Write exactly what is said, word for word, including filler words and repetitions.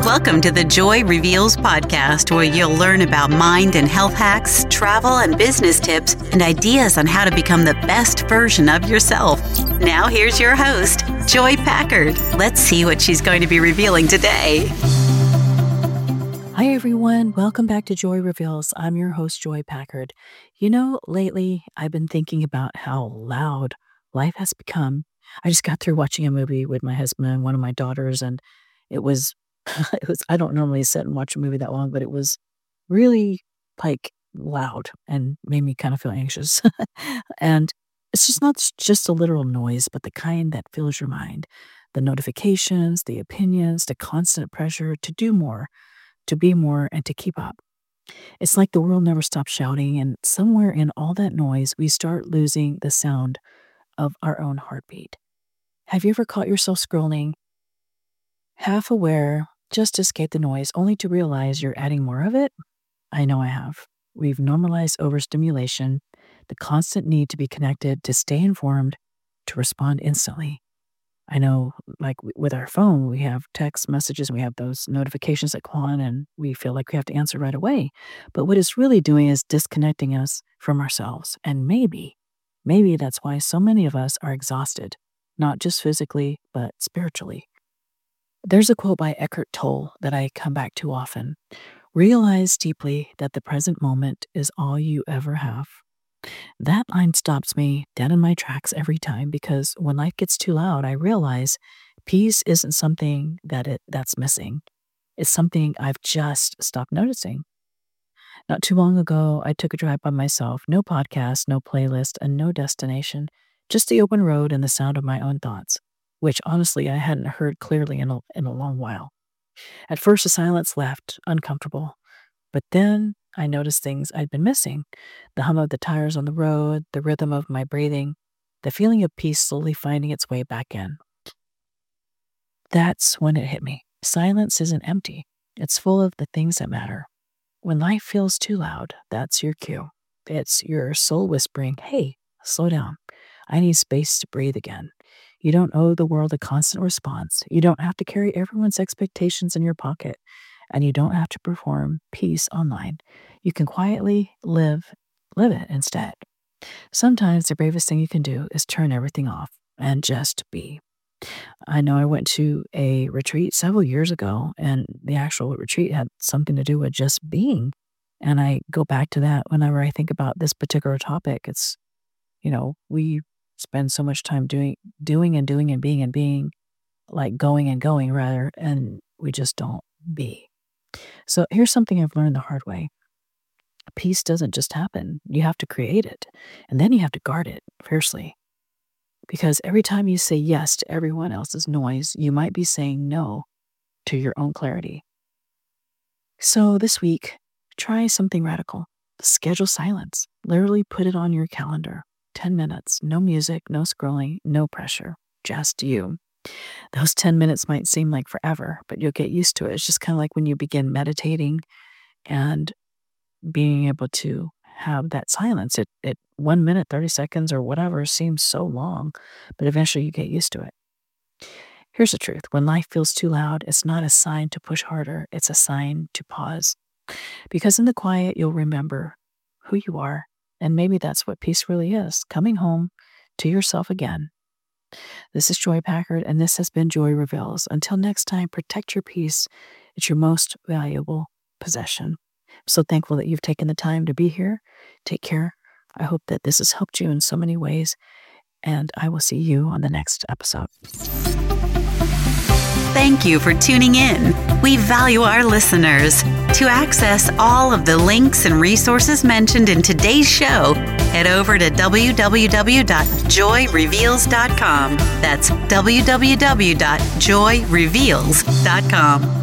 Welcome to the Joy Reveals podcast, where you'll learn about mind and health hacks, travel and business tips, and ideas on how to become the best version of yourself. Now here's your host, Joy Packard. Let's see what she's going to be revealing today. Hi, everyone. Welcome back to Joy Reveals. I'm your host, Joy Packard. You know, lately I've been thinking about how loud life has become. I just got through watching a movie with my husband and one of my daughters, and it was, it was, I don't normally sit and watch a movie that long, but it was really like loud and made me kind of feel anxious. And it's just not just a literal noise, but the kind that fills your mind. The notifications, the opinions, the constant pressure to do more, to be more, and to keep up. It's like the world never stops shouting, and somewhere in all that noise, we start losing the sound of our own heartbeat. Have you ever caught yourself scrolling, half aware, just to escape the noise, only to realize you're adding more of it? I know I have. We've normalized overstimulation, the constant need to be connected, to stay informed, to respond instantly. I know, like with our phone, we have text messages, we have those notifications that come on, and we feel like we have to answer right away. But what it's really doing is disconnecting us from ourselves. And maybe, maybe that's why so many of us are exhausted, not just physically, but spiritually. There's a quote by Eckhart Tolle that I come back to often. Realize deeply that the present moment is all you ever have. That line stops me dead in my tracks every time, because when life gets too loud, I realize peace isn't something that it that's missing. It's something I've just stopped noticing. Not too long ago, I took a drive by myself, no podcast, no playlist, and no destination, just the open road and the sound of my own thoughts, which honestly I hadn't heard clearly in a, in a long while. At first, the silence left uncomfortable, but then I noticed things I'd been missing. The hum of the tires on the road, the rhythm of my breathing, the feeling of peace slowly finding its way back in. That's when it hit me. Silence isn't empty. It's full of the things that matter. When life feels too loud, that's your cue. It's your soul whispering, hey, slow down. I need space to breathe again. You don't owe the world a constant response. You don't have to carry everyone's expectations in your pocket. And you don't have to perform peace online. You can quietly live, live it instead. Sometimes the bravest thing you can do is turn everything off and just be. I know I went to a retreat several years ago, and the actual retreat had something to do with just being. And I go back to that whenever I think about this particular topic. It's, you know, we spend so much time doing, doing and doing and being and being, like going and going rather, and we just don't be. So here's something I've learned the hard way. Peace doesn't just happen. You have to create it. And then you have to guard it fiercely. Because every time you say yes to everyone else's noise, you might be saying no to your own clarity. So this week, try something radical. Schedule silence. Literally put it on your calendar. ten minutes. No music, no scrolling, no pressure. Just you. Those ten minutes might seem like forever, but you'll get used to it. It's just kind of like when you begin meditating and being able to have that silence. It, it one minute, thirty seconds or whatever seems so long, but eventually you get used to it. Here's the truth. When life feels too loud, it's not a sign to push harder. It's a sign to pause. Because in the quiet, you'll remember who you are. And maybe that's what peace really is, coming home to yourself again. This is Joy Packard, and this has been Joy Reveals. Until next time, protect your peace. It's your most valuable possession. I'm so thankful that you've taken the time to be here. Take care. I hope that this has helped you in so many ways, and I will see you on the next episode. Thank you for tuning in. We value our listeners. To access all of the links and resources mentioned in today's show, head over to w w w dot joy reveals dot com. That's w w w dot joy reveals dot com.